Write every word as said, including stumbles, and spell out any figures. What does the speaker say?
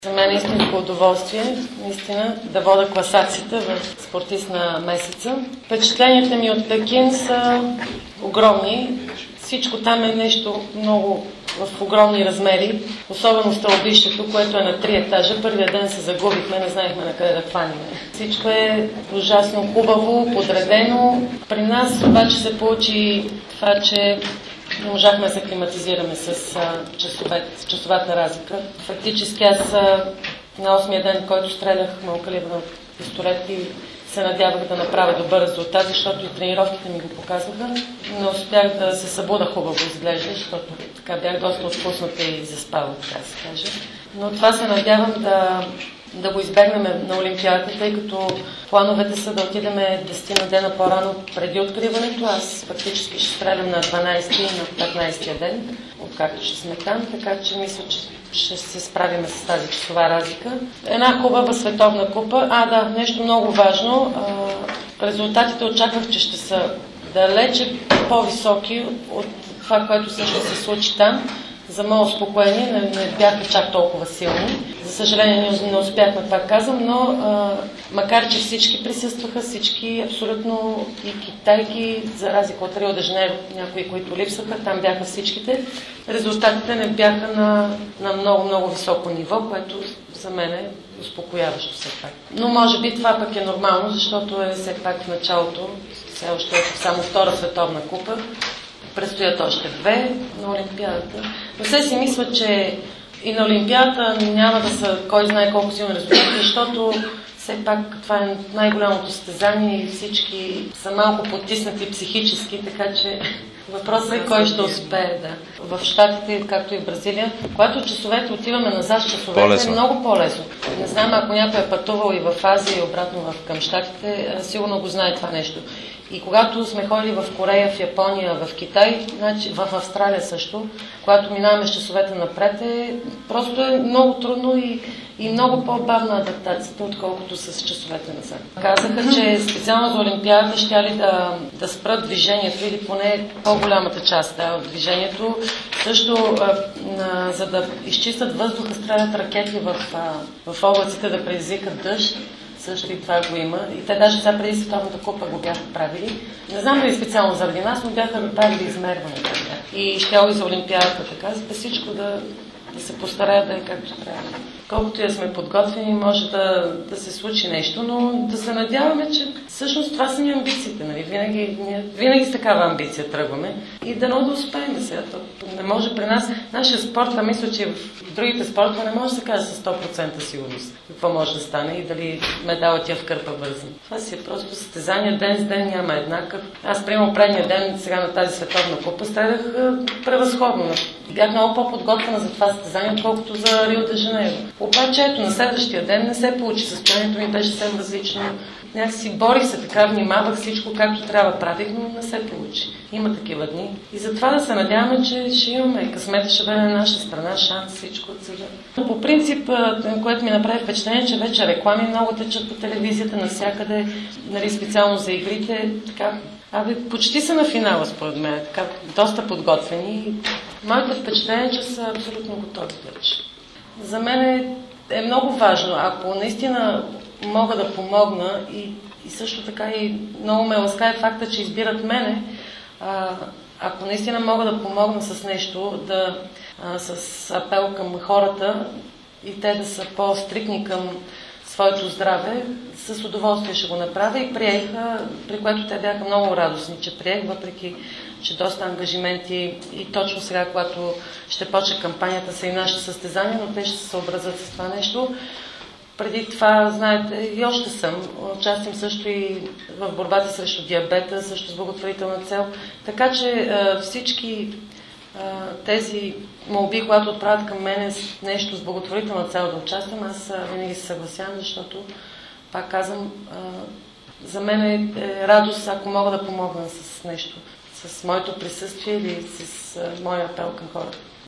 За мен е истинско удоволствие, наистина, да вода класацията в спортист на месеца. Впечатленията ми от Пекин са огромни. Всичко там е нещо много в огромни размери, особено стълбището, което е на три етажа. Първия ден се загубихме, не знаехме на къде да хванем. Всичко е ужасно хубаво, подредено. При нас обаче се получи това, че не можахме да се климатизираме с часове, часовата разлика. Фактически аз на осмия ден, който стрелях малокалибърна пистолет и се надявах да направя добър резултат, защото и тренировките ми го показваха. Не успях да се събуда хубаво изглежда, защото така бях доста отпусната и заспала, така се каже. Но това се надявам да, да го избегнем на Олимпиадата, тъй като плановете са да отидем десет дена по-рано преди откриването. Аз фактически ще стрелям на дванайсети и на петнайсетия ден, откакто ще сме там, така че мисля, че ще се справим с тази часова разлика. Една хубава световна купа. А, да, нещо много важно. Резултатите очаквах, че ще са далече по-високи от това, което всъщност се случи там. За мое успокоение, не, не бяха чак толкова силни. За съжаление не успяхме, това казвам, но а, макар че всички присъстваха, всички абсолютно и китайки, за разлика от Рио де Жанейро, някои, които липсваха, там бяха всичките. Резултатите не бяха на, на много-много високо ниво, което за мен е успокояващо все пак. Но може би това пък е нормално, защото е все пак в началото, все още е само втора световна купа. Предстоят още две на Олимпиадата. Но все си мисля, че и на Олимпиадата няма да са кой знае колко силни резултати, защото все пак това е най-голямото състезание и всички са малко потиснати психически, така че въпросът е кой ще успее. Да. В Щатите, както и в Бразилия, когато часовете отиваме назад, часовете по-лесно. Е много по-лесно. Не знам, ако някой е пътувал и в Азия и обратно в, към Щатите, сигурно го знае това нещо. И когато сме ходили в Корея, в Япония, в Китай, значи, в Австралия също, когато минаваме с часовете напред, е, просто е много трудно и, и много по-бавна адаптацията, отколкото с часовете назад. Казаха, че специално за Олимпиадата ще ли да, да спрат движението или поне по-голямата част да, от движението. Също, а, а, за да изчистят въздуха, стрелят ракети в, а, в облаците да предизвикат дъжд. Също и това го има. И те даже сега преди световната купа го бяха правили. Не знам дали специално заради нас, но бяха направили измерването. И щяло и за Олимпиадата така, за всичко да, да се постараят да е както трябва. Колкото и да сме подготвени, може да, да се случи нещо, но да се надяваме, че всъщност това са ни амбициите. Нали? Винаги, винаги с такава амбиция тръгваме и дано да успеем да сега. Не може при нас, нашия спорт, а мисля, че в другите спортове не може да се каже със сто процента сигурност какво може да стане и дали медалът ти е в кърпа бързан. Това си е просто състезание, ден с ден няма еднакъв. Аз, примерно, предния ден, сега на тази световна купа, страдах превъзходно. Бях много по-подготвена за това състезание, отколкото за Рио де Жанейро. Обаче, ето, на следващия ден не се получи. Състоянието ми беше съвсем различно. Някакси борих се така, внимавах всичко както трябва правих, но не се получи. Има такива дни. И затова да се надяваме, че ще имаме късмета, ще бъде на наша страна, шанс, всичко от сега. По принцип, което ми направи впечатление, че вече реклами много течат по телевизията навсякъде, нали, специално за игрите. Така, абе, почти са на финала, според мен. Така, доста подготвени. Моето впечатление е, че са абсолютно готови вече. За мен е, е много важно, ако наистина мога да помогна и, и също така и много ме ласкае факта, че избират мене, а, ако наистина мога да помогна с нещо, да, а, с апел към хората и те да са по-стрикни към своето здраве, с удоволствие ще го направя и приеха, при което те бяха много радостни, че приех, въпреки че доста ангажименти и точно сега, когато ще почне кампанията, са и нашите състезания, но те ще се съобразят с това нещо. Преди това, знаете, и още съм. Участвам също и в борбата срещу диабета, също с благотворителна цел. Така че всички тези молби, когато отправят към мене с нещо с благотворителна цел да участвам, аз винаги се съгласявам, защото, пак казвам, за мен е радост, ако мога да помогна с нещо, с моето присъствие или с моя апел към хората.